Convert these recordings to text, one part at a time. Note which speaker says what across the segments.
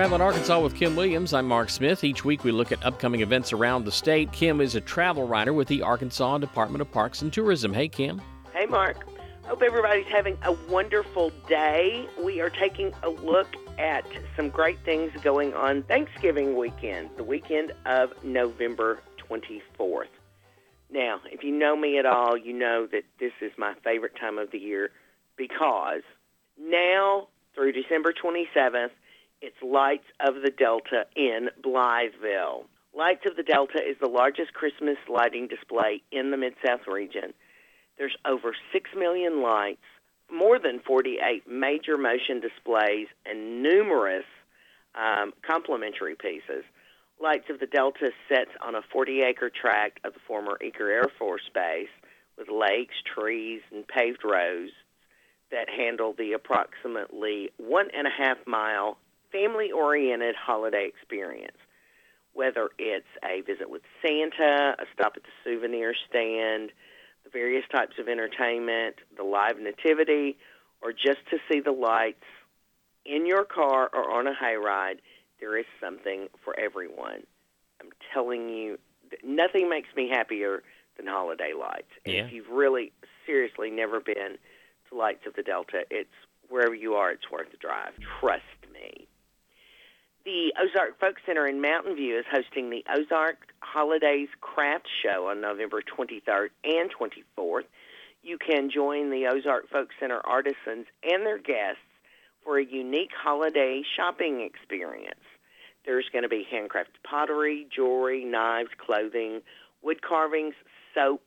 Speaker 1: Traveling Arkansas with Kim Williams. I'm Mark Smith. Each week we look at upcoming events around the state. Kim is a travel writer with the Arkansas Department of Parks and Tourism. Hey, Kim.
Speaker 2: Hey, Mark. Hope everybody's having a wonderful day. We are taking a look at some great things going on Thanksgiving weekend, the weekend of November 24th. Now, if you know me at all, you know that this is my favorite time of the year because now through December 27th, it's Lights of the Delta in Blytheville. Lights of the Delta is the largest Christmas lighting display in the Mid-South region. There's over 6 million lights, more than 48 major motion displays, and numerous complimentary pieces. Lights of the Delta sits on a 40-acre tract of the former Eaker Air Force Base with lakes, trees, and paved roads that handle the approximately 1.5-mile family-oriented holiday experience. Whether it's a visit with Santa, a stop at the souvenir stand, the various types of entertainment, the live nativity, or just to see the lights in your car or on a hayride, there is something for everyone. I'm telling you, nothing makes me happier than holiday lights. And if you've really, seriously never been to Lights of the Delta, it's wherever you are, it's worth the drive. Trust me. The Ozark Folk Center in Mountain View is hosting the Ozark Holidays Craft Show on November 23rd and 24th. You can join the Ozark Folk Center artisans and their guests for a unique holiday shopping experience. There's going to be handcrafted pottery, jewelry, knives, clothing, wood carvings, soap,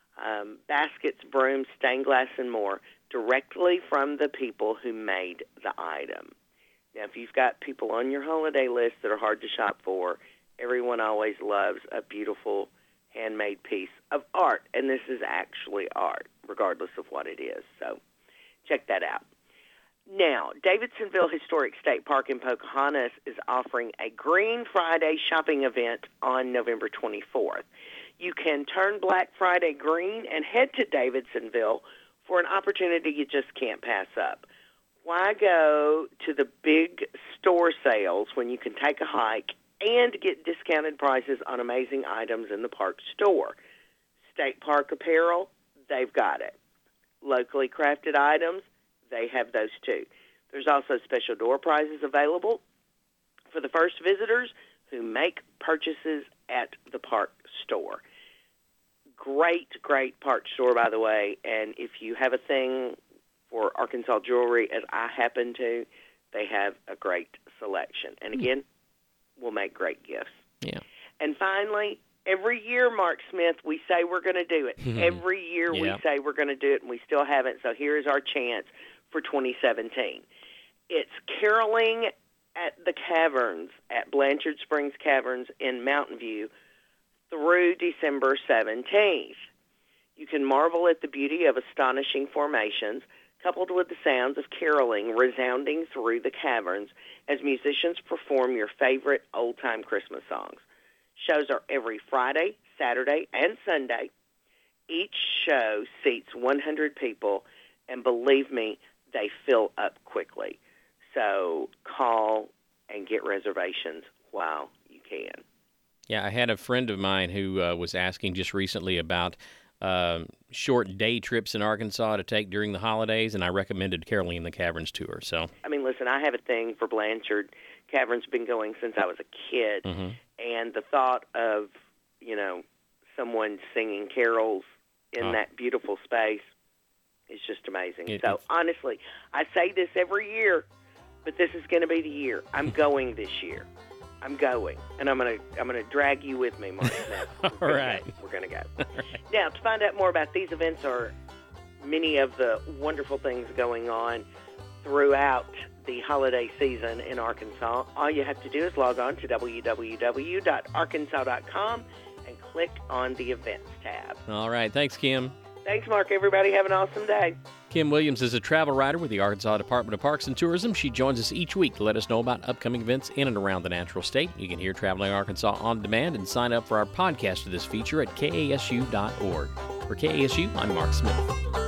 Speaker 2: baskets, brooms, stained glass, and more directly from the people who made the item. Now, if you've got people on your holiday list that are hard to shop for, everyone always loves a beautiful handmade piece of art, and this is actually art, regardless of what it is. So check that out. Now, Davidsonville Historic State Park in Pocahontas is offering a Green Friday shopping event on November 24th. You can turn Black Friday green and head to Davidsonville for an opportunity you just can't pass up. Why go to the big store sales when you can take a hike and get discounted prices on amazing items in the park store? State Park apparel, they've got it. Locally crafted items, they have those too. There's also special door prizes available for the first visitors who make purchases at the park store. Great, great park store, by the way, and if you have a thing for Arkansas jewelry, as I happen to, they have a great selection. And again, we'll make great gifts.
Speaker 1: Yeah.
Speaker 2: And finally, every year, Mark Smith, we say we're going to do it. Every year we say we're going to do it, and we still haven't. So here's our chance for 2017. It's caroling at the caverns at Blanchard Springs Caverns in Mountain View through December 17th. You can marvel at the beauty of astonishing formations, coupled with the sounds of caroling resounding through the caverns as musicians perform your favorite old-time Christmas songs. Shows are every Friday, Saturday, and Sunday. Each show seats 100 people, and believe me, they fill up quickly. So call and get reservations while you can.
Speaker 1: Yeah, I had a friend of mine who was asking just recently about short day trips in Arkansas to take during the holidays, and I recommended Caroling in the Caverns tour. So,
Speaker 2: I mean, listen, I have a thing for Blanchard. Caverns been going since I was a kid, and the thought of, someone singing carols in that beautiful space is just amazing. Honestly, I say this every year, but this is going to be the year. I'm going this year. I'm going, and I'm gonna drag you with me, Mark Smith.
Speaker 1: All right.
Speaker 2: We're gonna go.
Speaker 1: All right.
Speaker 2: Now, to find out more about these events or many of the wonderful things going on throughout the holiday season in Arkansas, all you have to do is log on to www.arkansas.com and click on the Events tab.
Speaker 1: All right. Thanks, Kim.
Speaker 2: Thanks, Mark. Everybody have an awesome day.
Speaker 1: Kim Williams is a travel writer with the Arkansas Department of Parks and Tourism. She joins us each week to let us know about upcoming events in and around the natural state. You can hear Traveling Arkansas on demand and sign up for our podcast of this feature at kasu.org. For KASU, I'm Mark Smith.